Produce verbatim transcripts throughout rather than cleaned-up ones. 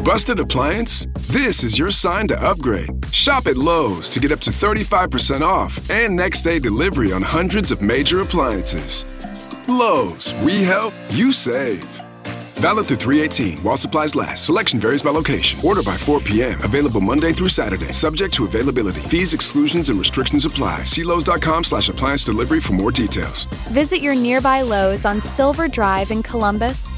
Busted appliance? This is your sign to upgrade. Shop at Lowe's to get up to thirty-five percent off and next day delivery on hundreds of major appliances. Lowe's, we help, you save. Valid through three eighteen while supplies last. Selection varies by location. Order by four p.m. Available Monday through Saturday. Subject to availability. Fees, exclusions, and restrictions apply. See Lowe's.com slash appliance delivery for more details. Visit your nearby Lowe's on Silver Drive in Columbus.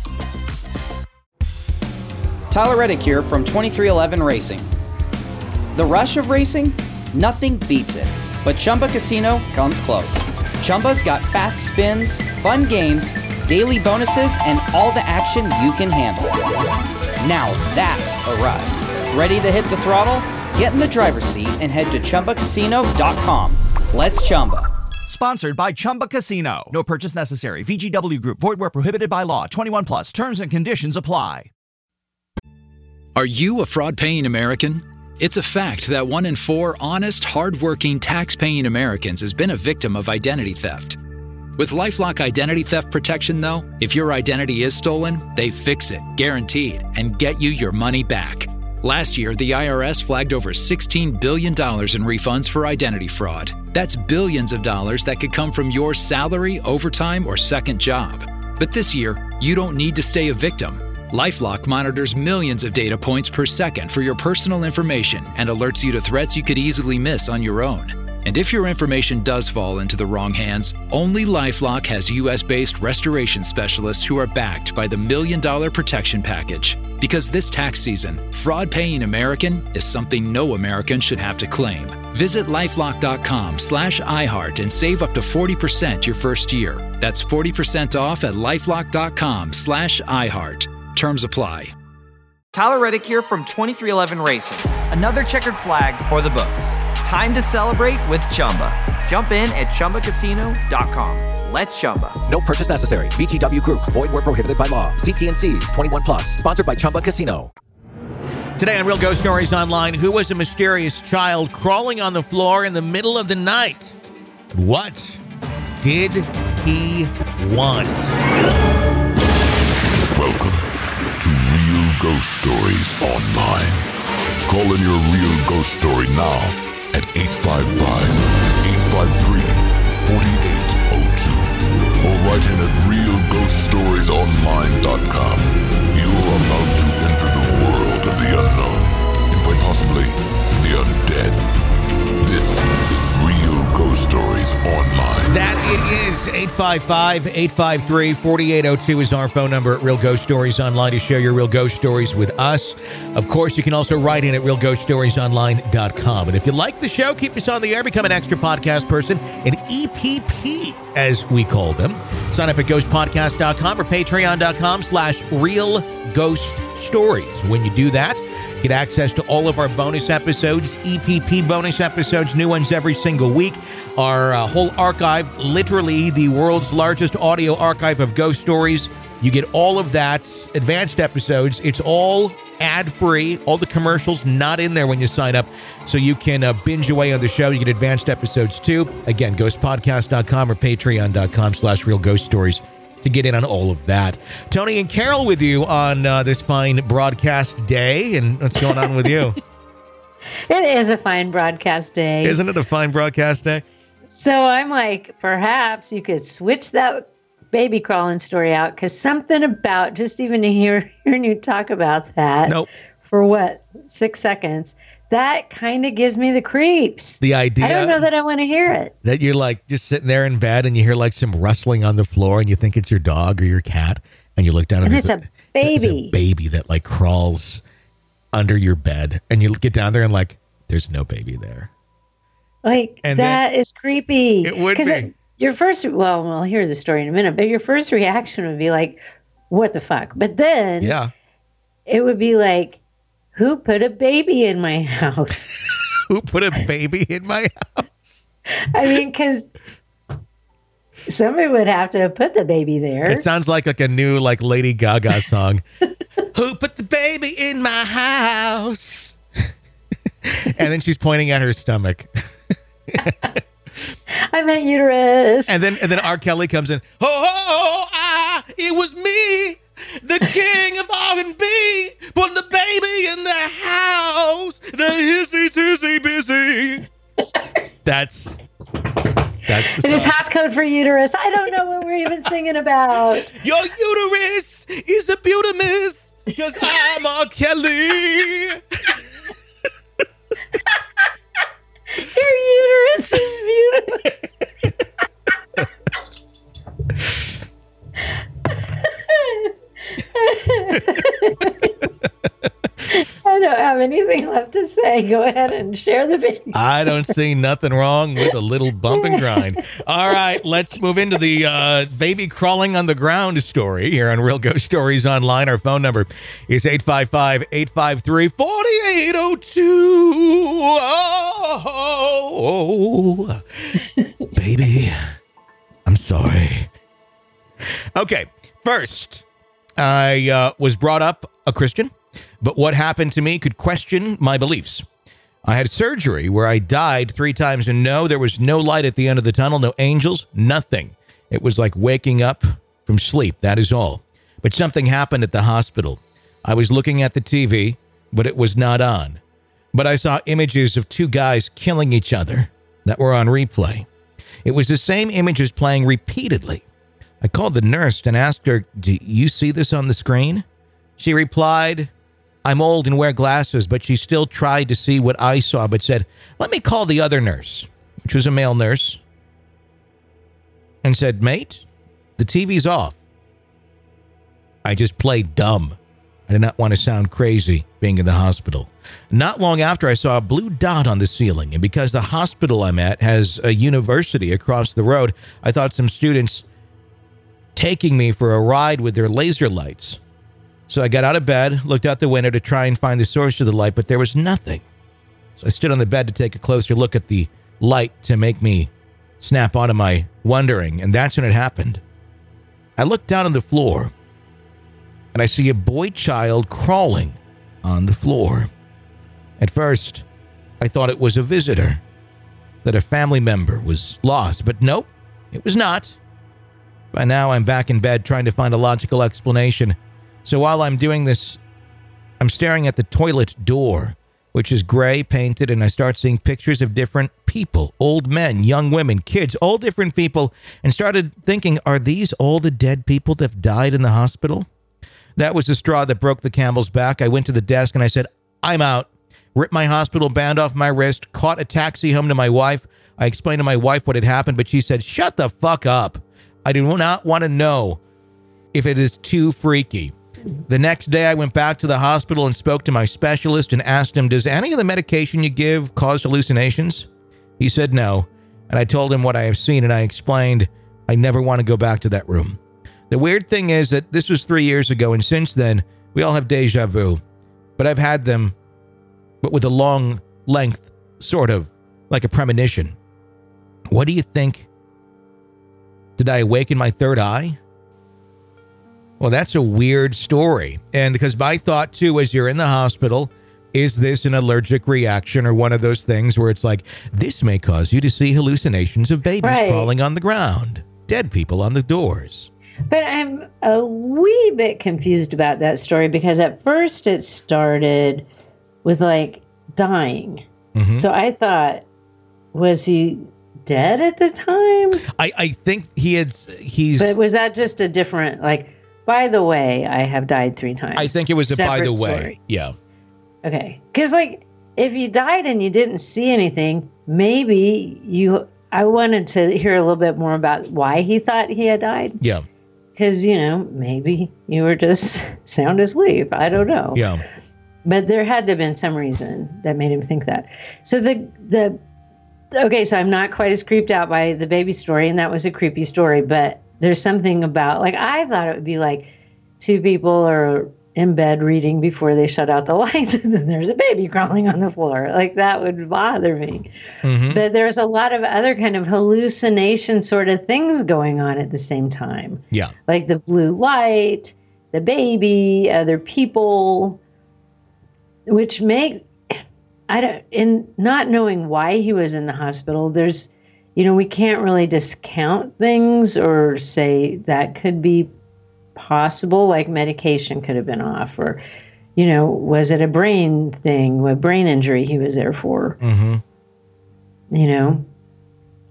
Tyler Reddick here from twenty-three eleven Racing. The rush of racing? Nothing beats it. But Chumba Casino comes close. Chumba's got fast spins, fun games, daily bonuses, and all the action you can handle. Now that's a ride. Ready to hit the throttle? Get in the driver's seat and head to Chumba Casino dot com. Let's Chumba. Sponsored by Chumba Casino. No purchase necessary. V G W Group. Void where prohibited by law. twenty-one plus. Terms and conditions apply. Are you a fraud-paying American? It's a fact that one in four honest, hard-working, tax-paying Americans has been a victim of identity theft. With LifeLock Identity Theft Protection, though, if your identity is stolen, they fix it, guaranteed, and get you your money back. Last year, the I R S flagged over sixteen billion dollars in refunds for identity fraud. That's billions of dollars that could come from your salary, overtime, or second job. But this year, you don't need to stay a victim. LifeLock monitors millions of data points per second for your personal information and alerts you to threats you could easily miss on your own. And if your information does fall into the wrong hands, only LifeLock has U S-based restoration specialists who are backed by the Million Dollar Protection Package. Because this tax season, fraud-paying American is something no American should have to claim. Visit LifeLock.com slash iHeart and save up to forty percent your first year. That's forty percent off at LifeLock.com slash iHeart. Terms apply. Tyler Reddick here from twenty-three eleven Racing. Another checkered flag for the books. Time to celebrate with Chumba. Jump in at Chumba Casino dot com. Let's Chumba. No purchase necessary. V G W Group. Void where prohibited by law. See T and C's. twenty-one plus. Sponsored by Chumba Casino. Today on Real Ghost Stories Online, who was a mysterious child crawling on the floor in the middle of the night? What did he want? Welcome to Real Ghost Stories Online. Call in your real ghost story now at eight five five, eight five three, four eight zero two or write in at real ghost stories online dot com. You are about to enter the world of the unknown and quite possibly the undead. This is Real Ghost Stories Online. That it is. eight five five, eight five three, four eight zero two is our phone number at Real Ghost Stories Online to share your real ghost stories with us. Of course, you can also write in at real ghost stories online dot com. And if you like the show, keep us on the air, become an extra podcast person, an E P P, as we call them. Sign up at ghost podcast dot com or patreon dot com slash real ghost stories. When you do that, get access to all of our bonus episodes, E P P bonus episodes, new ones every single week. Our uh, whole archive, literally the world's largest audio archive of ghost stories. You get all of that, advanced episodes. It's all ad-free, all the commercials not in there when you sign up, so you can uh, binge away on the show. You get advanced episodes too. Again, ghost podcast dot com or patreon dot com slash real ghost stories to get in on all of that. Tony and Carol with you on uh, this fine broadcast day. And what's going on with you? It is a fine broadcast day. Isn't it a fine broadcast day? So I'm like, perhaps you could switch that baby crawling story out, because something about just even to hear hearing you talk about that nope. for what, six seconds, that kind of gives me the creeps. The idea. I don't know that I want to hear it. That you're like just sitting there in bed and you hear like some rustling on the floor and you think it's your dog or your cat, and you look down and, and it's a, a baby. It's a baby that like crawls under your bed, and you get down there and like, there's no baby there. Like, and that is creepy. It would be. It, your first, well, we'll hear the story in a minute, but your first reaction would be like, what the fuck? But then yeah, it would be like, who put a baby in my house? Who put a baby in my house? I mean, because somebody would have to put the baby there. It sounds like like a new like Lady Gaga song. Who put the baby in my house? And then she's pointing at her stomach. I meant uterus. And then and then R. Kelly comes in. Oh, oh, oh ah, it was me, the king of R and B, put the It is house code for uterus. I don't know what we're even singing about. Your uterus is a beauty-miss, because I'm a Kelly. Your uterus is beautiful. I don't have anything left to say. Go ahead and share the video. I don't see nothing wrong with a little bump and grind. All right, let's move into the uh, baby crawling on the ground story here on Real Ghost Stories Online. Our phone number is eight five five, eight five three, four eight zero two. Oh, baby, I'm sorry. Okay, first, I uh, was brought up a Christian. But what happened to me could question my beliefs. I had surgery where I died three times, and no, there was no light at the end of the tunnel, no angels, nothing. It was like waking up from sleep, that is all. But something happened at the hospital. I was looking at the T V, but it was not on. But I saw images of two guys killing each other that were on replay. It was the same images playing repeatedly. I called the nurse and asked her, "Do you see this on the screen?" She replied, "I'm old and wear glasses," but she still tried to see what I saw, but said, "Let me call the other nurse," which was a male nurse, and said, "Mate, the T V's off." I just played dumb. I did not want to sound crazy being in the hospital. Not long after, I saw a blue dot on the ceiling, and because the hospital I'm at has a university across the road, I thought some students taking me for a ride with their laser lights. So I got out of bed, looked out the window to try and find the source of the light, but there was nothing. So I stood on the bed to take a closer look at the light to make me snap out of my wondering, and that's when it happened. I looked down on the floor, and I see a boy child crawling on the floor. At first, I thought it was a visitor, that a family member was lost, but nope, it was not. By now, I'm back in bed trying to find a logical explanation. So while I'm doing this, I'm staring at the toilet door, which is gray painted, and I start seeing pictures of different people, old men, young women, kids, all different people, and started thinking, are these all the dead people that have died in the hospital? That was the straw that broke the camel's back. I went to the desk and I said, "I'm out." Ripped my hospital band off my wrist, caught a taxi home to my wife. I explained to my wife what had happened, but she said, "Shut the fuck up. I do not want to know if it is too freaky." The next day, I went back to the hospital and spoke to my specialist and asked him, "Does any of the medication you give cause hallucinations?" He said no, and I told him what I have seen, and I explained I never want to go back to that room. The weird thing is that this was three years ago, and since then, we all have deja vu, but I've had them, but with a long length, sort of, like a premonition. What do you think? Did I awaken my third eye? Well, that's a weird story. And because my thought, too, as you're in the hospital, is this an allergic reaction or one of those things where it's like, this may cause you to see hallucinations of babies Right. crawling on the ground, dead people on the doors. But I'm a wee bit confused about that story because at first it started with like dying. Mhm. So I thought, was he dead at the time? I, I think he had, he's, But was that just a different, like, by the way, I have died three times? I think it was a by Separate the way. story. Yeah. Okay. Because, like, if you died and you didn't see anything, maybe you, I wanted to hear a little bit more about why he thought he had died. Yeah. Because, you know, maybe you were just sound asleep. I don't know. Yeah. But there had to have been some reason that made him think that. So the, the, okay, so I'm not quite as creeped out by the baby story, and that was a creepy story, but there's something about, like, I thought it would be like two people are in bed reading before they shut out the lights, and then there's a baby crawling on the floor. Like, that would bother me. Mm-hmm. But there's a lot of other kind of hallucination sort of things going on at the same time. Yeah. Like the blue light, the baby, other people, which make, I don't, in not knowing why he was in the hospital, there's, you know, we can't really discount things or say that could be possible, like medication could have been off, or, you know, was it a brain thing, a brain injury he was there for? Mm-hmm. You know?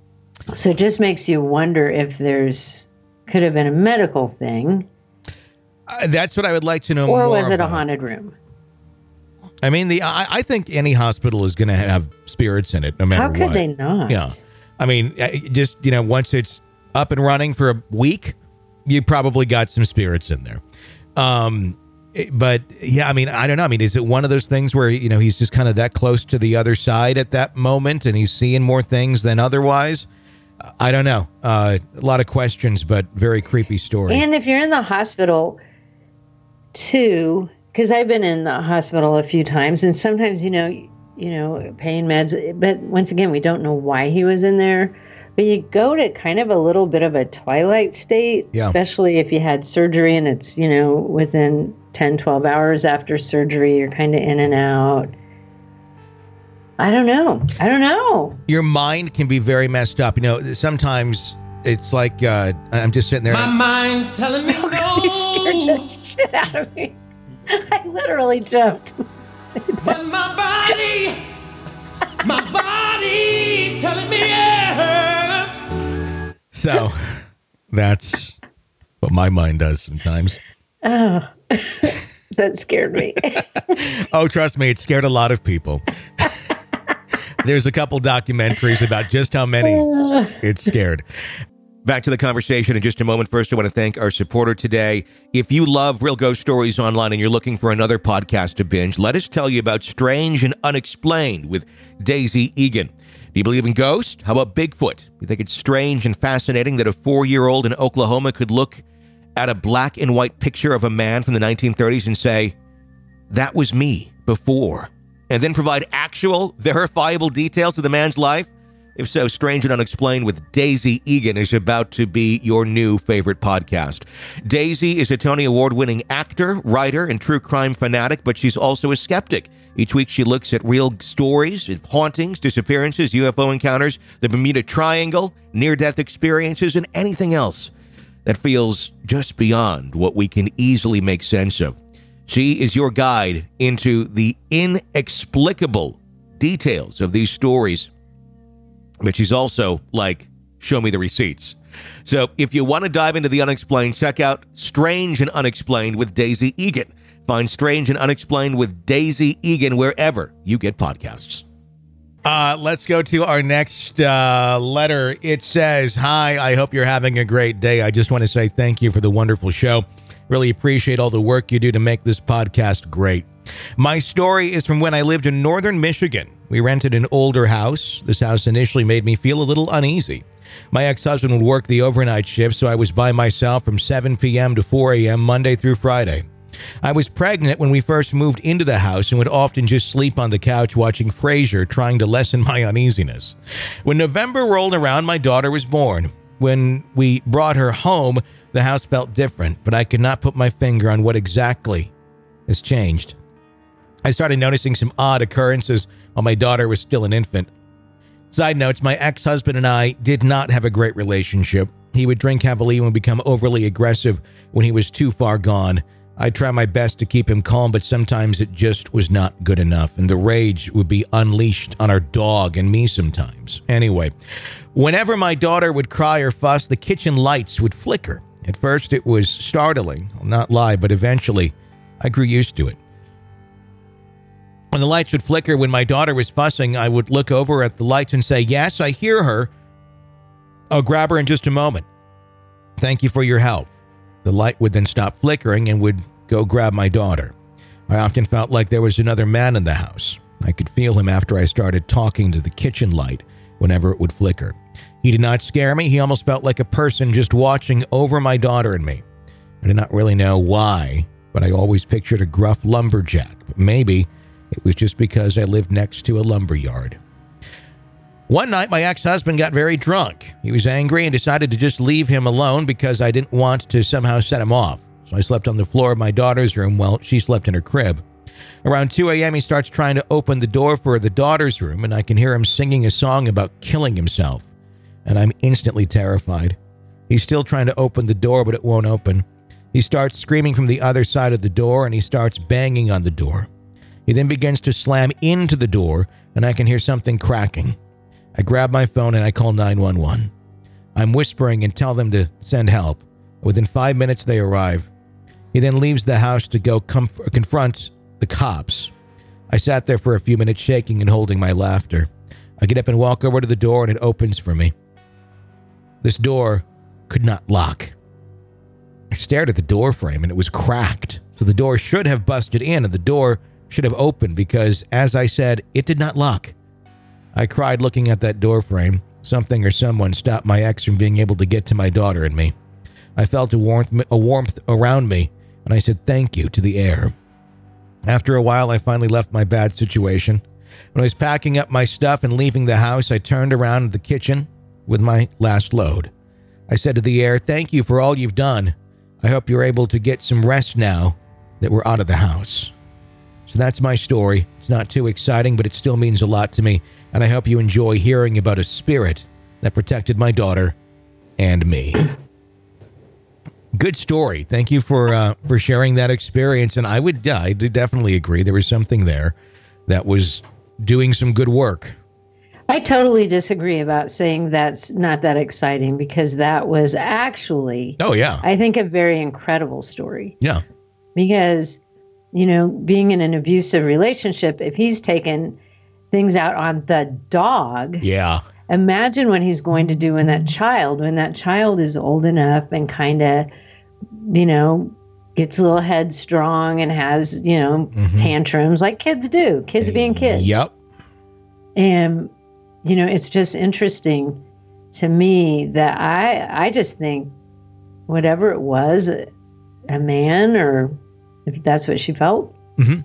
So it just makes you wonder if there's could have been a medical thing. Uh, that's what I would like to know or more Or was it about. a haunted room? I mean, the I, I think any hospital is going to have spirits in it, no matter How what. could they not? Yeah. I mean, uh, just, you know, once it's up and running for a week, you probably got some spirits in there. Um, it- but yeah, I mean, I don't know. I mean, is it one of those things where, you know, he's just kind of that close to the other side at that moment and he's seeing more things than otherwise? I don't know. Uh, a lot of questions, but very creepy story. And if you're in the hospital too, because I've been in the hospital a few times, and sometimes, you know, you know, pain meds, but once again, we don't know why he was in there. But you go to kind of a little bit of a twilight state, Yeah. especially if you had surgery and it's, you know, within ten, twelve hours after surgery, you're kind of in and out. I don't know. I don't know. Your mind can be very messed up. You know, sometimes it's like uh, I'm just sitting there. My mind's telling me You scared the shit out of me. I literally jumped. but my body, my body's telling me yes. So that's what my mind does sometimes. Oh, that scared me. Oh, trust me, it scared a lot of people. There's a couple documentaries about just how many it scared. Back to the conversation in just a moment. First, I want to thank our supporter today. If you love Real Ghost Stories Online and you're looking for another podcast to binge, let us tell you about Strange and Unexplained with Daisy Egan. Do you believe in ghosts? How about Bigfoot? You think it's strange and fascinating that a four-year-old in Oklahoma could look at a black and white picture of a man from the nineteen thirties and say, that was me before, and then provide actual, verifiable details of the man's life? If so, Strange and Unexplained with Daisy Egan is about to be your new favorite podcast. Daisy is a Tony Award-winning actor, writer, and true crime fanatic, but she's also a skeptic. Each week she looks at real stories, hauntings, disappearances, U F O encounters, the Bermuda Triangle, near-death experiences, and anything else that feels just beyond what we can easily make sense of. She is your guide into the inexplicable details of these stories. But she's also like, show me the receipts. So if you want to dive into the unexplained, check out Strange and Unexplained with Daisy Egan. Find Strange and Unexplained with Daisy Egan wherever you get podcasts. Uh, let's go to our next uh, letter. It says, hi, I hope you're having a great day. I just want to say thank you for the wonderful show. Really appreciate all the work you do to make this podcast great. My story is from when I lived in northern Michigan. We rented an older house. This house initially made me feel a little uneasy. My ex-husband would work the overnight shift, so I was by myself from seven p.m. to four a.m. Monday through Friday. I was pregnant when we first moved into the house and would often just sleep on the couch watching Frasier, trying to lessen my uneasiness. When November rolled around, my daughter was born. When we brought her home, the house felt different, but I could not put my finger on what exactly has changed. I started noticing some odd occurrences while my daughter was still an infant. Side notes, my ex-husband and I did not have a great relationship. He would drink heavily and would become overly aggressive when he was too far gone. I tried my best to keep him calm, but sometimes it just was not good enough, and the rage would be unleashed on our dog and me sometimes. Anyway, whenever my daughter would cry or fuss, the kitchen lights would flicker. At first, it was startling, I'll not lie, but eventually, I grew used to it. When the lights would flicker when my daughter was fussing, I would look over at the lights and say, yes, I hear her. I'll grab her in just a moment. Thank you for your help. The light would then stop flickering and would go grab my daughter. I often felt like there was another man in the house. I could feel him after I started talking to the kitchen light whenever it would flicker. He did not scare me. He almost felt like a person just watching over my daughter and me. I did not really know why, but I always pictured a gruff lumberjack. But maybe it was just because I lived next to a lumber yard. One night, my ex-husband got very drunk. He was angry and decided to just leave him alone because I didn't want to somehow set him off. So I slept on the floor of my daughter's room while she slept in her crib. Around two a.m., he starts trying to open the door for the daughter's room, and I can hear him singing a song about killing himself. And I'm instantly terrified. He's still trying to open the door, but it won't open. He starts screaming from the other side of the door, and he starts banging on the door. He then begins to slam into the door, and I can hear something cracking. I grab my phone and I call nine one one. I'm whispering and tell them to send help. Within five minutes, they arrive. He then leaves the house to go comf- confront the cops. I sat there for a few minutes shaking and holding my laughter. I get up and walk over to the door, and it opens for me. This door could not lock. I stared at the door frame, and it was cracked. So the door should have busted in, and the door should have opened because, as I said, it did not lock. I cried looking at that door frame. Something or someone stopped my ex from being able to get to my daughter and me. I felt a warmth, a warmth around me, and I said thank you to the air. After a while, I finally left my bad situation. When I was packing up my stuff and leaving the house, I turned around at the kitchen with my last load. I said to the air, thank you for all you've done. I hope you're able to get some rest now that we're out of the house. So that's my story. It's not too exciting, but it still means a lot to me. And I hope you enjoy hearing about a spirit that protected my daughter and me. Good story. Thank you for uh, for sharing that experience. And I would, uh, I did definitely agree. There was something there that was doing some good work. I totally disagree about saying that's not that exciting because that was actually, oh yeah, I think a very incredible story. Yeah. Because, you know, being in an abusive relationship, if he's taken things out on the dog. Yeah. Imagine what he's going to do when that child, when that child is old enough and kind of, you know, gets a little headstrong and has, you know, mm-hmm. tantrums like kids do, kids being kids. Yep. And, you know, it's just interesting to me that I, I just think whatever it was, a man, or if that's what she felt, mm-hmm.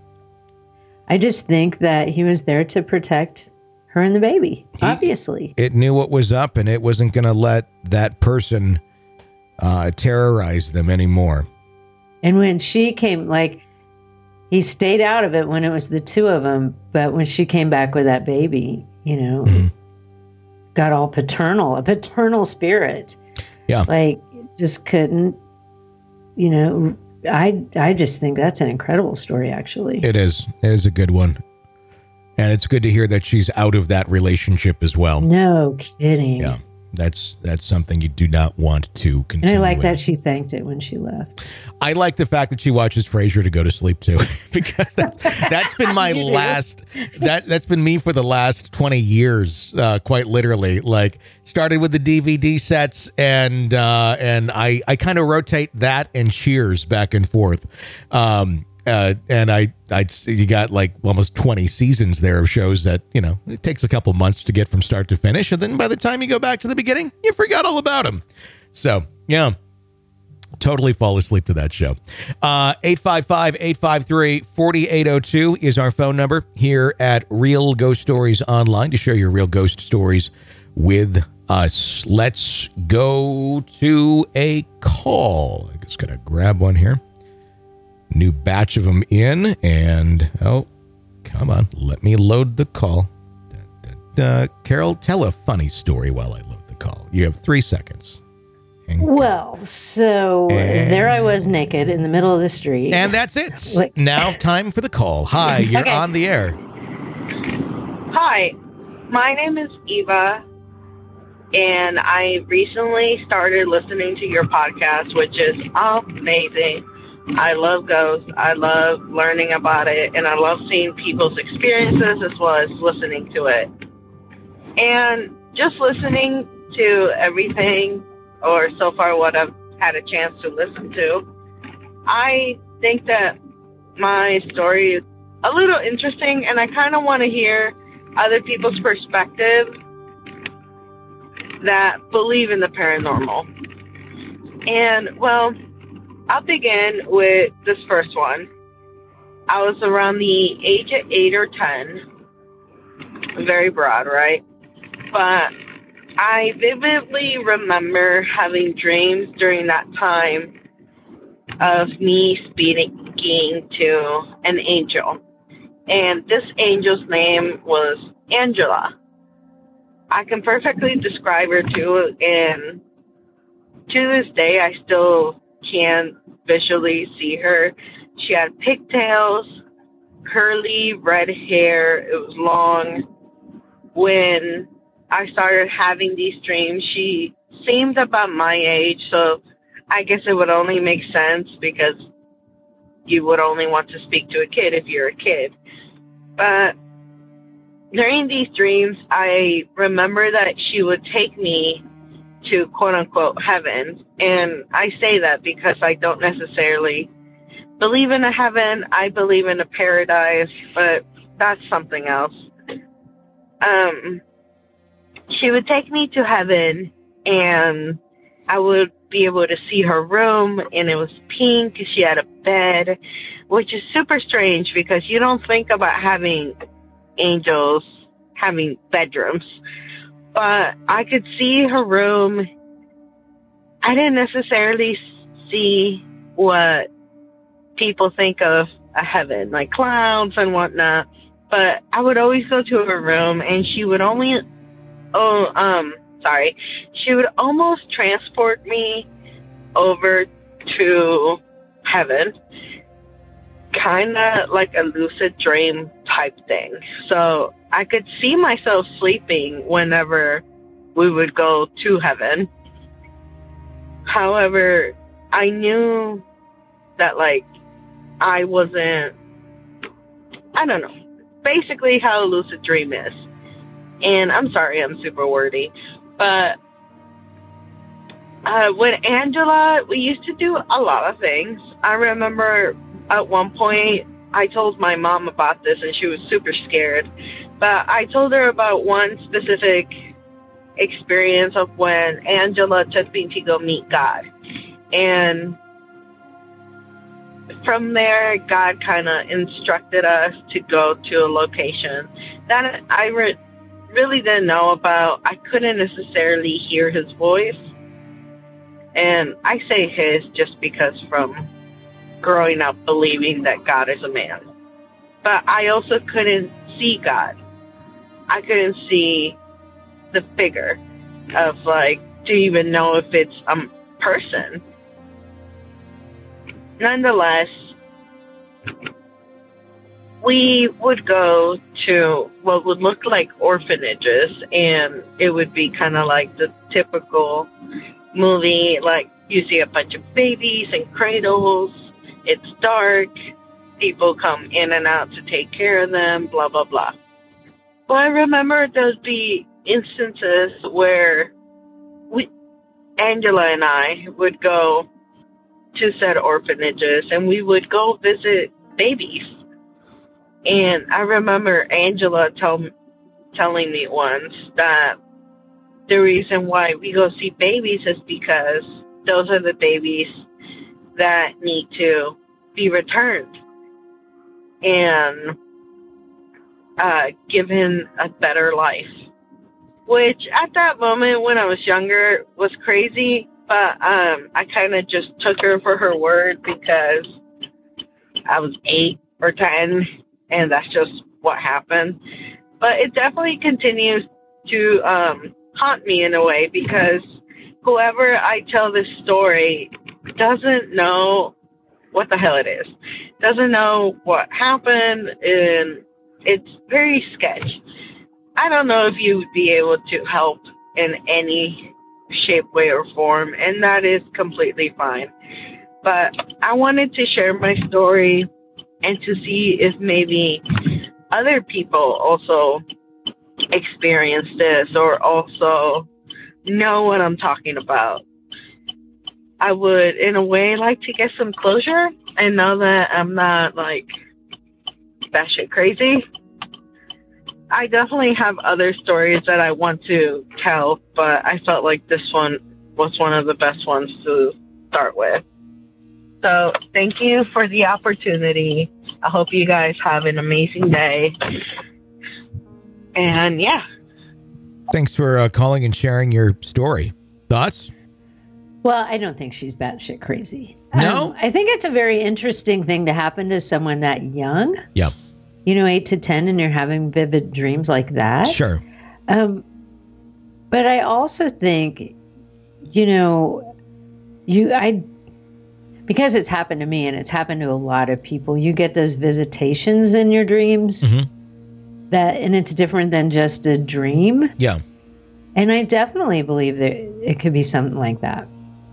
I just think that he was there to protect her and the baby, he, obviously. It knew what was up, and it wasn't going to let that person uh, terrorize them anymore. And when she came, like, he stayed out of it when it was the two of them, but when she came back with that baby, you know, mm-hmm. got all paternal, a paternal spirit. Yeah. Like, just couldn't, you know, I I just think that's an incredible story, actually. It is. It is a good one. And it's good to hear that she's out of that relationship as well. No kidding. Yeah. That's that's something you do not want to continue. And I like with. that she thanked it when she left. I like the fact that she watches Frasier to go to sleep too, because that's that's been my last that that's been me for the last twenty years, uh, quite literally. Like started with the D V D sets, and uh, and I I kind of rotate that and Cheers back and forth. Um, Uh, and I, I, you got like almost twenty seasons there of shows that, you know, it takes a couple months to get from start to finish. And then by the time you go back to the beginning, you forgot all about them. So, yeah, totally fall asleep to that show. Uh, eight five five, eight five three, four eight zero two is our phone number here at Real Ghost Stories Online to share your real ghost stories with us. Let's go to a call. I just got to grab one here. New batch of them in, and oh, come on, let me load the call. Da, da, da. Carol, tell a funny story while I load the call. You have three seconds. And well, so and, there I was naked in the middle of the street. And that's it. Like, now time for the call. Hi, you're okay. On the air. Hi, my name is Eva, and I recently started listening to your podcast, which is amazing. I love ghosts. I love learning about it, and I love seeing people's experiences as well as listening to it. And just listening to everything, or so far what I've had a chance to listen to, I think that my story is a little interesting, and I kind of want to hear other people's perspective that believe in the paranormal. And, well, I'll begin with this first one. I was around the age of eight or ten. Very broad, right? But I vividly remember having dreams during that time of me speaking to an angel. And this angel's name was Angela. I can perfectly describe her too, and to this day I still can visually see her. She had pigtails, curly red hair. It was long. When I started having these dreams, she seemed about my age, so I guess it would only make sense because you would only want to speak to a kid if you're a kid. But during these dreams, I remember that she would take me to quote-unquote heaven. And I say that because I don't necessarily believe in a heaven. I believe in a paradise, but that's something else. Um, she would take me to heaven, and I would be able to see her room, and it was pink. She had a bed, which is super strange because you don't think about having angels having bedrooms. But I could see her room. I didn't necessarily see what people think of a heaven, like clouds and whatnot. But I would always go to her room, and she would only, oh, um, sorry, she would almost transport me over to heaven, kind of like a lucid dream type thing. So I could see myself sleeping whenever we would go to heaven. However, I knew that, like, I wasn't, I don't know, basically how a lucid dream is. And I'm sorry, I'm super wordy, but uh, with Angela, we used to do a lot of things. I remember at one point, I told my mom about this, and she was super scared. But I told her about one specific experience of when Angela took me to go meet God. And from there, God kind of instructed us to go to a location that I re- really didn't know about. I couldn't necessarily hear his voice. And I say his just because from growing up believing that God is a man. But I also couldn't see God. I couldn't see the figure of, like, to even know if it's a person. Nonetheless, we would go to what would look like orphanages, and it would be kind of like the typical movie, like you see a bunch of babies and cradles, it's dark, people come in and out to take care of them, blah, blah, blah. Well, I remember there'd be instances where we, Angela and I would go to said orphanages, and we would go visit babies. And I remember Angela tell, telling me once that the reason why we go see babies is because those are the babies that need to be returned and uh, given a better life. Which at that moment when I was younger was crazy, but um, I kind of just took her for her word because I was eight or ten, and that's just what happened. But it definitely continues to um, haunt me in a way because whoever I tell this story doesn't know what the hell it is, doesn't know what happened, and it's very sketch. I don't know if you would be able to help in any shape, way, or form, and that is completely fine. But I wanted to share my story and to see if maybe other people also experience this or also know what I'm talking about. I would, in a way, like to get some closure and know that I'm not, like, batshit crazy. I definitely have other stories that I want to tell, but I felt like this one was one of the best ones to start with. So thank you for the opportunity. I hope you guys have an amazing day. And yeah. Thanks for uh, calling and sharing your story. Thoughts? Well, I don't think she's batshit crazy. No? Um, I think it's a very interesting thing to happen to someone that young. Yeah. You know, eight to ten, and you're having vivid dreams like that. Sure. Um, but I also think, you know, you I because it's happened to me and it's happened to a lot of people. You get those visitations in your dreams, mm-hmm. that, and it's different than just a dream. Yeah. And I definitely believe that it could be something like that.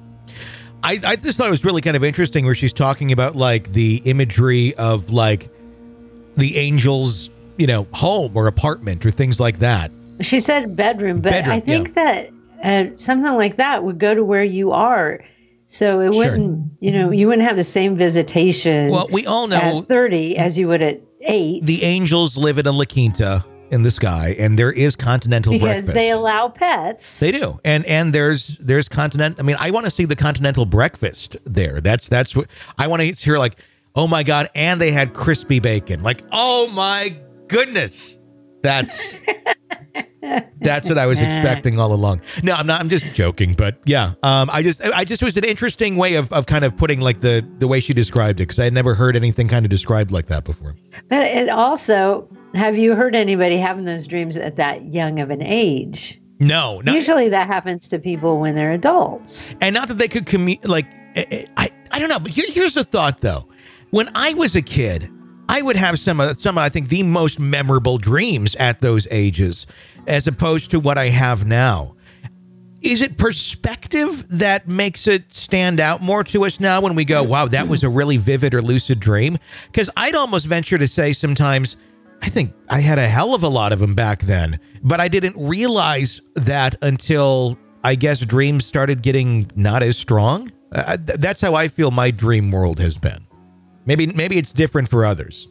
I, I just thought it was really kind of interesting where she's talking about like the imagery of like the angel's, you know, home or apartment or things like that. She said bedroom, but Bedroom, I think yeah. that uh, something like that would go to where you are. So it wouldn't, you know, you wouldn't have the same visitation Well, we all know at thirty as you would at eight. the angels live in a La Quinta in the sky, and there is continental because breakfast. they allow pets. They do, and and there's there's continent. I mean, I want to see the continental breakfast there. That's that's what I want to hear. Like, oh my god, and they had crispy bacon. Like, oh my goodness, that's that's what I was expecting all along. No, I'm not. I'm just joking, but yeah, um, I just I just it was an interesting way of of kind of putting like the the way she described it because I had never heard anything kind of described like that before. But it also, have you heard anybody having those dreams at that young of an age? No, not, Usually that happens to people when they're adults. and not that they could commu- like I, I I don't know. But here, here's the thought though. When I was a kid, I would have some of some I think the most memorable dreams at those ages, as opposed to what I have now. Is it perspective that makes it stand out more to us now when we go, wow, that was a really vivid or lucid dream? Because I'd almost venture to say sometimes, I think I had a hell of a lot of them back then, but I didn't realize that until I guess dreams started getting not as strong. Uh, th- that's how I feel my dream world has been. Maybe maybe it's different for others.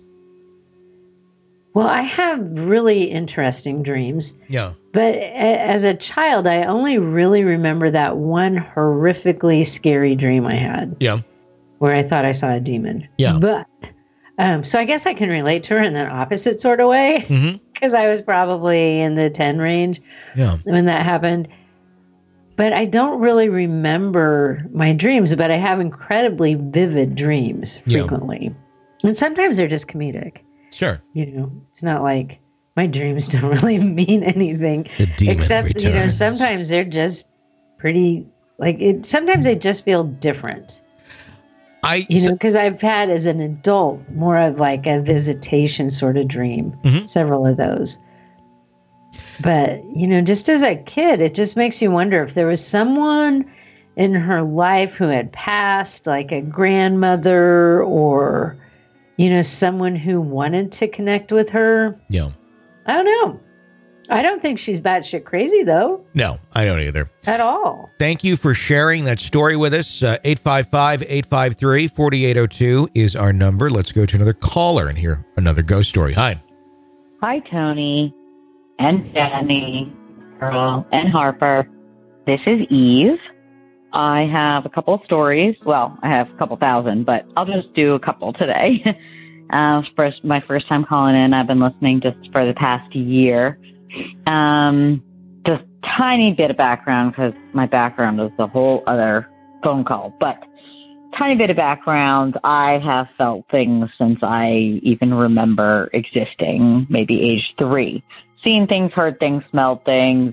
Well, I have really interesting dreams. Yeah. But a- as a child, I only really remember that one horrifically scary dream I had. Yeah. Where I thought I saw a demon. Yeah. But, um, so I guess I can relate to her in an opposite sort of way. Because Mm-hmm. I was probably in the ten range Yeah. when that happened. But I don't really remember my dreams, but I have incredibly vivid dreams Yeah. frequently. And sometimes they're just comedic. Sure. You know, it's not like my dreams don't really mean anything. The demon except, you know, returns. sometimes they're just pretty, like, it. Sometimes they just feel different. I, you know, because I've had as an adult more of like a visitation sort of dream, Mhm. several of those. But, you know, just as a kid, it just makes you wonder if there was someone in her life who had passed, like a grandmother or, you know, someone who wanted to connect with her. Yeah. I don't know. I don't think she's batshit crazy, though, No, I don't either. at all. Thank you for sharing that story with us. Uh, eight five five, eight five three, four eight zero two is our number. Let's go to another caller and hear another ghost story. Hi. Hi, Tony and Jenny, Earl, and Harper. This is Eve. I have a couple of stories. Well, I have a couple thousand, but I'll just do a couple today. uh, first, my first time calling in. I've been listening just for the past year. Um, just tiny bit of background because my background is a whole other phone call, but tiny bit of background. I have felt things since I even remember existing, maybe age three. Seen things, heard things, smelled things,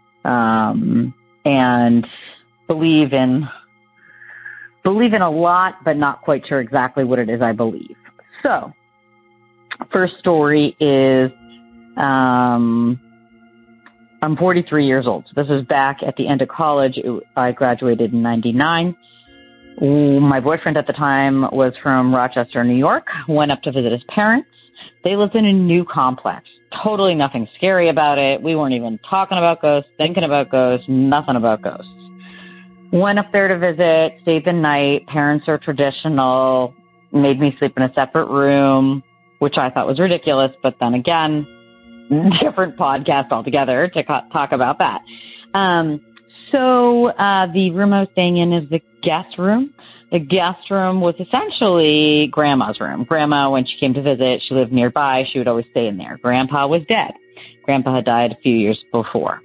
um, and believe in believe in a lot, but not quite sure exactly what it is I believe. So, first story is um, I'm forty-three years old. So this was back at the end of college. It, I graduated in ninety-nine. My boyfriend at the time was from Rochester, New York. Went up to visit his parents. They lived in a new complex. Totally nothing scary about it. We weren't even talking about ghosts, thinking about ghosts, nothing about ghosts. Went up there to visit, stayed the night. Parents are traditional. Made me sleep in a separate room, which I thought was ridiculous. But then again, different podcast altogether to co- talk about that. Um, so uh, the room I was staying in is the guest room. The guest room was essentially Grandma's room. Grandma, when she came to visit, she lived nearby. She would always stay in there. Grandpa was dead. Grandpa had died a few years before.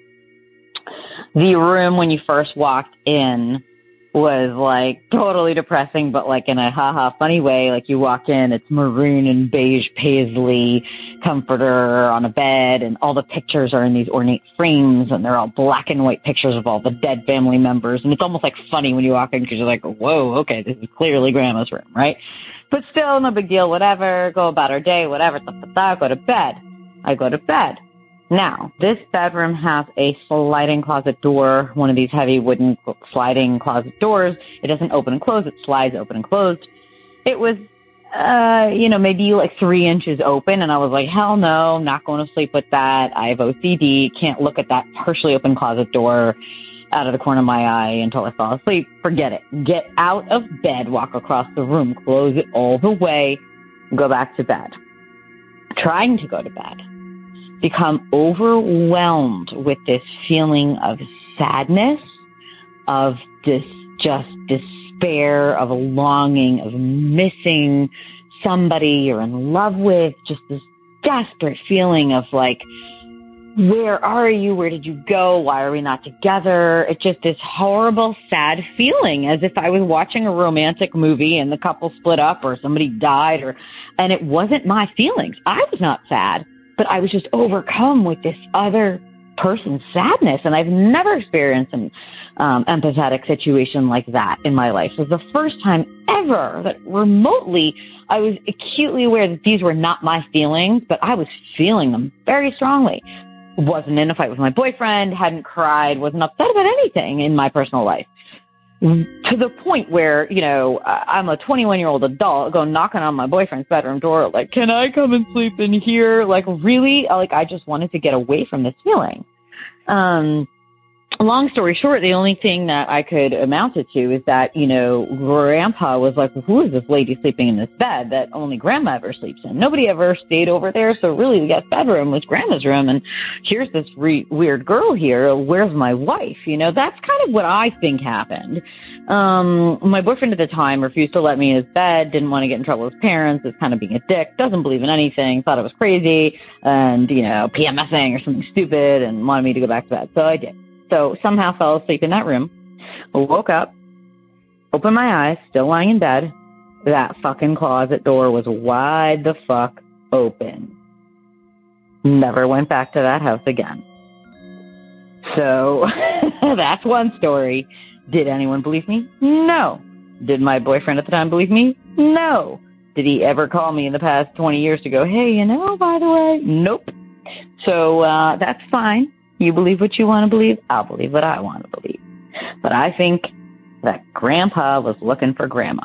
The room, when you first walked in, was like totally depressing, but like in a haha funny way. Like you walk in, it's maroon and beige paisley comforter on a bed, and all the pictures are in these ornate frames, and they're all black and white pictures of all the dead family members. And it's almost like funny when you walk in because you're like, whoa, okay, this is clearly Grandma's room, right? But still, no big deal, whatever. Go about our day, whatever. Da, da, da, go to bed. I go to bed. Now, this bedroom has a sliding closet door, one of these heavy wooden sliding closet doors. It doesn't open and close. It slides open and closed. It was, uh, you know, maybe like three inches open. And I was like, hell no, I'm not going to sleep with that. I have O C D. Can't look at that partially open closet door out of the corner of my eye until I fall asleep. Forget it. Get out of bed, walk across the room, close it all the way, go back to bed. Trying to go to bed. Become overwhelmed with this feeling of sadness, of this just despair, of a longing, of missing somebody you're in love with, just this desperate feeling of like, where are you? Where did you go? Why are we not together? It's just this horrible, sad feeling, as if I was watching a romantic movie and the couple split up or somebody died, or, and it wasn't my feelings. I was not sad. But I was just overcome with this other person's sadness. And I've never experienced an um, empathetic situation like that in my life. It was the first time ever that remotely I was acutely aware that these were not my feelings, but I was feeling them very strongly. Wasn't in a fight with my boyfriend, hadn't cried, wasn't upset about anything in my personal life. To the point where, you know, I'm a twenty-one-year-old adult going knocking on my boyfriend's bedroom door, like, can I come and sleep in here? Like, really? Like, I just wanted to get away from this feeling. Um, long story short, the only thing that I could amount it to is that, you know, Grandpa was like, well, who is this lady sleeping in this bed that only Grandma ever sleeps in? Nobody ever stayed over there, so really the guest bedroom was Grandma's room, and here's this re- weird girl here. Where's my wife? You know, that's kind of what I think happened. Um, my boyfriend at the time refused to let me in his bed, didn't want to get in trouble with his parents, is kind of being a dick, doesn't believe in anything, thought I was crazy, and, you know, PMSing or something stupid, and wanted me to go back to bed. So I did. So somehow fell asleep in that room, woke up, opened my eyes, still lying in bed. That fucking closet door was wide the fuck open. Never went back to that house again. So that's one story. Did anyone believe me? No. Did my boyfriend at the time believe me? No. Did he ever call me in the past twenty years to go, hey, you know, by the way? Nope. So uh, that's fine. You believe what you want to believe. I'll believe what I want to believe. But I think that Grandpa was looking for Grandma.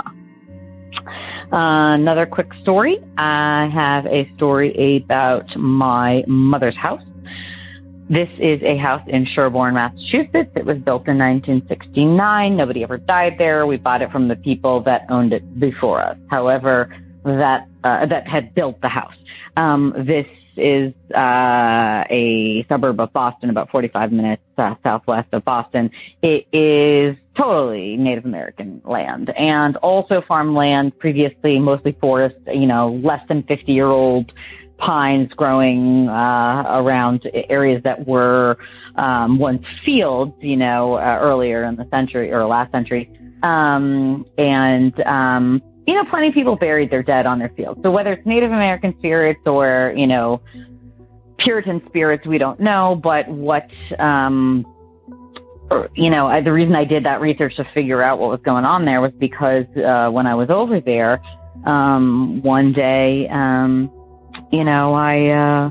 Uh, another quick story. I have a story about my mother's house. This is a house in Sherborne, Massachusetts. It was built in nineteen sixty-nine. Nobody ever died there. We bought it from the people that owned it before us. However, that uh, that had built the house. Um, this is uh, a suburb of Boston, about forty-five minutes uh, southwest of Boston. It is totally Native American land and also farmland, previously mostly forest, you know, less than fifty-year-old pines growing uh, around areas that were um, once fields, you know, uh, earlier in the century or last century. Um, and um You know, plenty of people buried their dead on their fields. So whether it's Native American spirits or, you know, Puritan spirits, we don't know. But what, um, or, you know, I, the reason I did that research to figure out what was going on there was because uh, when I was over there, um, one day, um, you know, I uh,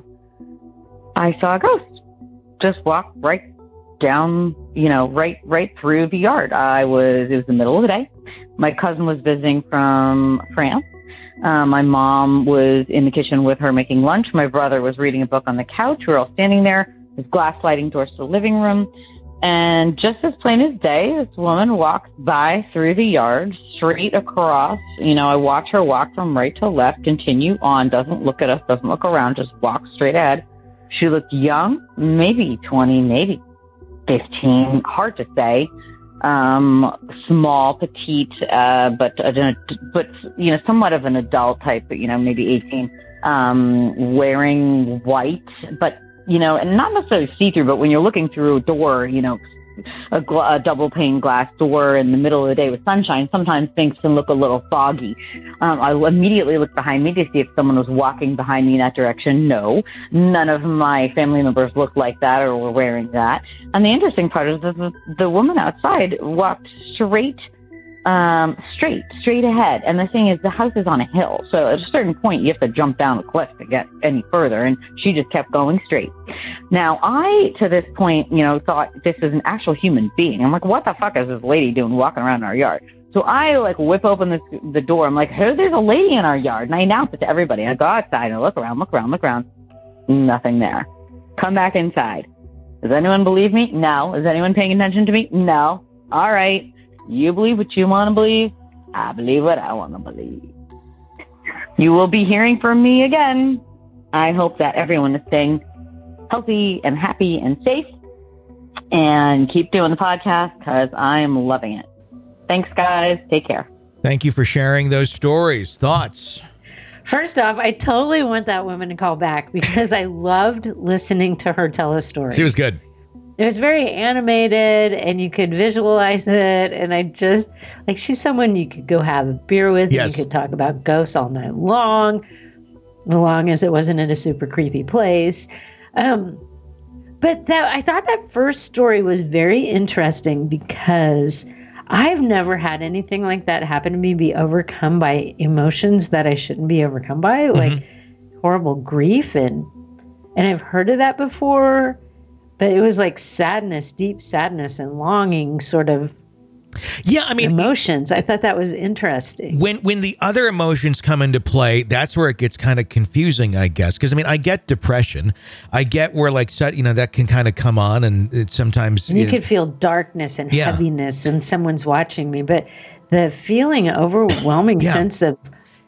I saw a ghost just walk right down, you know, right right through the yard. I was, it was the middle of the day. My cousin was visiting from France. Uh, my mom was in the kitchen with her making lunch. My brother was reading a book on the couch. We were all standing there. There's glass sliding doors to the living room. And just as plain as day, this woman walks by through the yard, straight across. You know, I watch her walk from right to left, continue on, doesn't look at us, doesn't look around, just walks straight ahead. She looked young, maybe twenty, maybe fifteen, hard to say. Um, small, petite, uh, but, uh, but, you know, somewhat of an adult type, but, you know, maybe eighteen, um, wearing white, but, you know, and not necessarily see-through, but when you're looking through a door, you know, a, gl- a double pane glass door in the middle of the day with sunshine, sometimes things can look a little foggy. Um, I immediately looked behind me to see if someone was walking behind me in that direction. No, none of my family members looked like that or were wearing that. And the interesting part is that the, the woman outside walked straight um, straight, straight ahead. And the thing is, the house is on a hill. So at a certain point, you have to jump down a cliff to get any further. And she just kept going straight. Now, I, to this point, you know, thought this is an actual human being. I'm like, what the fuck is this lady doing walking around our yard? So I, like, whip open the, the door. I'm like, hey, there's a lady in our yard. And I announce it to everybody. I go outside and I look around, look around, look around. Nothing there. Come back inside. Does anyone believe me? No. Is anyone paying attention to me? No. All right. You believe what you want to believe. I believe what I want to believe. You will be hearing from me again. I hope that everyone is staying healthy and happy and safe. And keep doing the podcast because I'm loving it. Thanks, guys. Take care. Thank you for sharing those stories. Thoughts? First off, I totally want that woman to call back because I loved listening to her tell a story. She was good. It was very animated and you could visualize it. And I just, like, she's someone you could go have a beer with. Yes. And you could talk about ghosts all night long, as long as it wasn't in a super creepy place. Um, but that I thought that first story was very interesting because I've never had anything like that happen to me, be overcome by emotions that I shouldn't be overcome by, mm-hmm. like horrible grief. And, and I've heard of that before, but it was like sadness, deep sadness and longing sort of Yeah, I mean, emotions. I thought that was interesting. When when the other emotions come into play, that's where it gets kind of confusing, I guess. Because I mean, I get depression, I get where like you know that can kind of come on, and it sometimes and you, you could know, feel darkness and yeah. heaviness, and someone's watching me. But the feeling, overwhelming yeah. sense of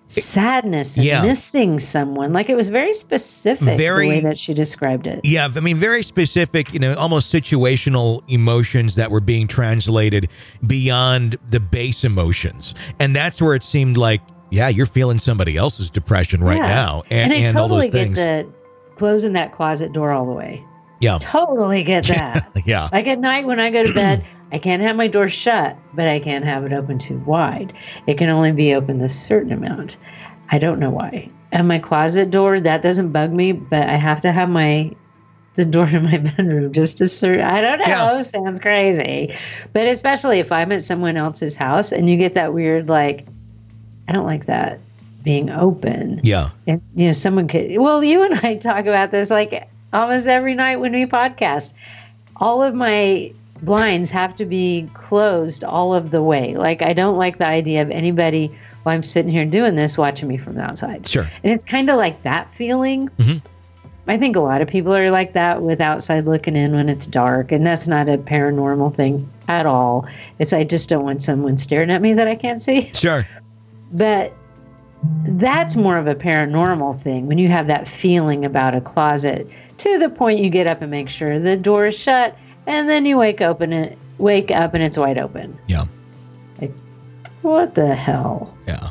sadness and yeah. missing someone, like it was very specific very, the way that she described it. Yeah, I mean, very specific, you know, almost situational emotions that were being translated beyond the base emotions. And that's where it seemed like, yeah, you're feeling somebody else's depression right yeah. now. And, and I and totally all those get things. the closing that closet door all the way. Yeah. Totally get that. yeah. Like at night when I go to bed, I can't have my door shut, but I can't have it open too wide. It can only be open a certain amount. I don't know why. And my closet door, that doesn't bug me, but I have to have my the door to my bedroom just a certain, I don't know, yeah. sounds crazy. But especially if I'm at someone else's house and you get that weird, like, I don't like that being open. Yeah. And, you know, someone could, well, you and I talk about this like almost every night when we podcast. All of my blinds have to be closed all of the way. Like, I don't like the idea of anybody while I'm sitting here doing this watching me from the outside. Sure. And it's kind of like that feeling. Mm-hmm. I think a lot of people are like that with outside looking in when it's dark. And that's not a paranormal thing at all. It's I just don't want someone staring at me that I can't see. Sure. But that's more of a paranormal thing when you have that feeling about a closet to the point you get up and make sure the door is shut. And then you wake open it, wake up and it's wide open. Yeah. Like, what the hell? Yeah.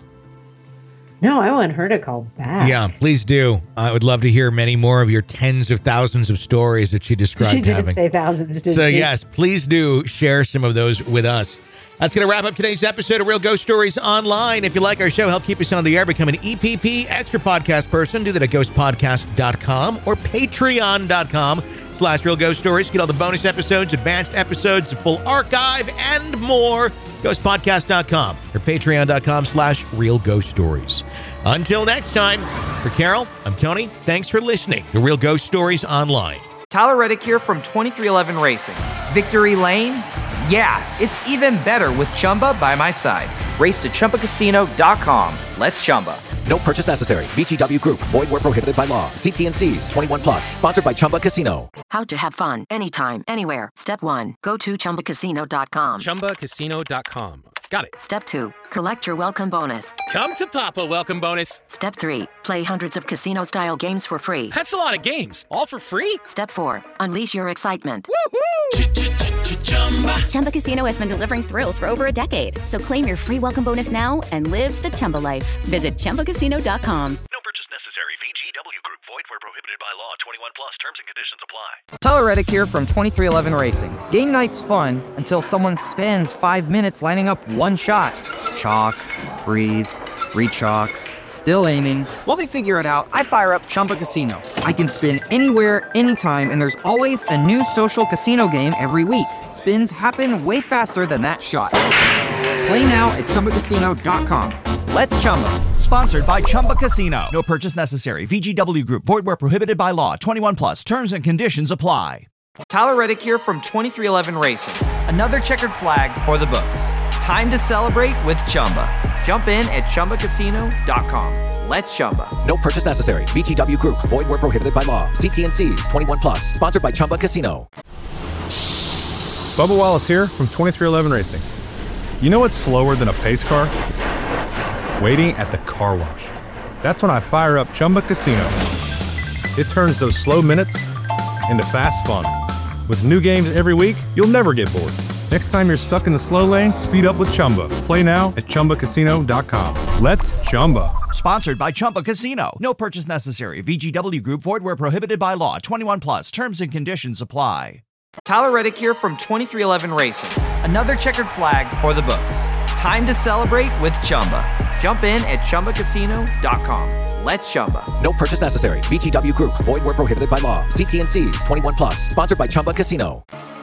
No, I want her to call back. Yeah, please do. I would love to hear many more of your tens of thousands of stories that she described She did having. say thousands, didn't So she? yes, please do share some of those with us. That's going to wrap up today's episode of Real Ghost Stories Online. If you like our show, help keep us on the air, become an E P P extra podcast person. Do that at ghost podcast dot com or patreon dot com slash Real Ghost Stories. Get all the bonus episodes, advanced episodes, the full archive, and more. ghost podcast dot com or patreon dot com slash Real Ghost Stories. Until next time, for Carol, I'm Tony. Thanks for listening to Real Ghost Stories Online. Tyler Reddick here from twenty-three eleven Racing. Victory Lane? Yeah, it's even better with Chumba by my side. Race to Chumba Casino dot com. Let's Chumba. No purchase necessary. V G W Group. Void where prohibited by law. See T N Cs. twenty-one plus. Sponsored by Chumba Casino. How to have fun anytime, anywhere. Step one. Go to Chumba Casino dot com. Chumba Casino dot com. Got it. Step two. Collect your welcome bonus. Come to Papa welcome bonus. Step three. Play hundreds of casino-style games for free. That's a lot of games. All for free? Step four. Unleash your excitement. Ch-ch-ch-chumba. Chumba Casino has been delivering thrills for over a decade. So claim your free welcome bonus now and live the Chumba life. Visit Chumba Casino dot com. No purchase necessary. V G W Group. Void where prohibited by law. twenty-one plus. Terms and conditions apply. Tyler Reddick here from twenty-three eleven Racing. Game night's fun until someone spends five minutes lining up one shot. Chalk, breathe, re-chalk, still aiming. While they figure it out, I fire up Chumba Casino. I can spin anywhere, anytime, and there's always a new social casino game every week. Spins happen way faster than that shot. Play now at Chumba Casino dot com. Let's Chumba. Sponsored by Chumba Casino. No purchase necessary. V G W Group. Void where prohibited by law. twenty-one plus. Terms and conditions apply. Tyler Reddick here from twenty-three eleven Racing. Another checkered flag for the books. Time to celebrate with Chumba. Jump in at Chumba Casino dot com. Let's Chumba. No purchase necessary. V G W Group. Void where prohibited by law. See T and Cs. twenty-one plus. Sponsored by Chumba Casino. Bubba Wallace here from twenty-three eleven Racing. You know what's slower than a pace car? Waiting at the car wash. That's when I fire up Chumba Casino. It turns those slow minutes into fast fun. With new games every week, you'll never get bored. Next time you're stuck in the slow lane, speed up with Chumba. Play now at Chumba Casino dot com. Let's Chumba. Sponsored by Chumba Casino. No purchase necessary. V G W Group. Void where prohibited by law. twenty-one plus. Terms and conditions apply. Tyler Reddick here from twenty-three eleven Racing. Another checkered flag for the books. Time to celebrate with Chumba. Jump in at Chumba Casino dot com. Let's Chumba. No purchase necessary. V G W Group. Void where prohibited by law. See T and Cs. twenty-one plus. Sponsored by Chumba Casino.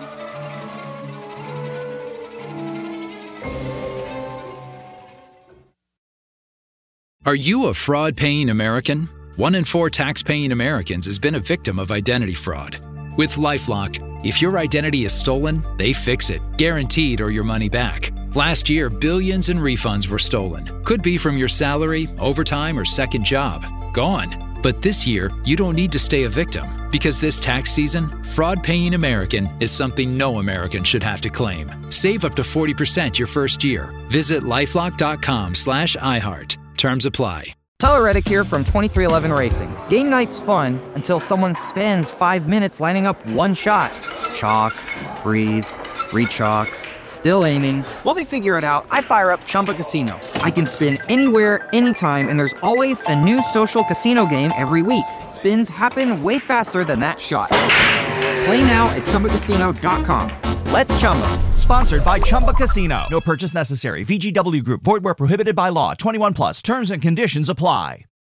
Are you a fraud-paying American? One in four tax-paying Americans has been a victim of identity fraud. With LifeLock, if your identity is stolen, they fix it, guaranteed, or your money back. Last year, billions in refunds were stolen. Could be from your salary, overtime, or second job. Gone. But this year, you don't need to stay a victim, because this tax season, fraud-paying American is something no American should have to claim. Save up to forty percent your first year. Visit lifelock.com slash iHeart. Terms apply. Tyler Reddick here from twenty-three eleven Racing. Game night's fun until someone spends five minutes lining up one shot. Chalk, breathe, re-chalk, still aiming. While they figure it out, I fire up Chumba Casino. I can spin anywhere, anytime, and there's always a new social casino game every week. Spins happen way faster than that shot. Play now at Chumba Casino dot com. Let's Chumba. Sponsored by Chumba Casino. No purchase necessary. V G W Group. Void where prohibited by law. twenty-one plus. Terms and conditions apply.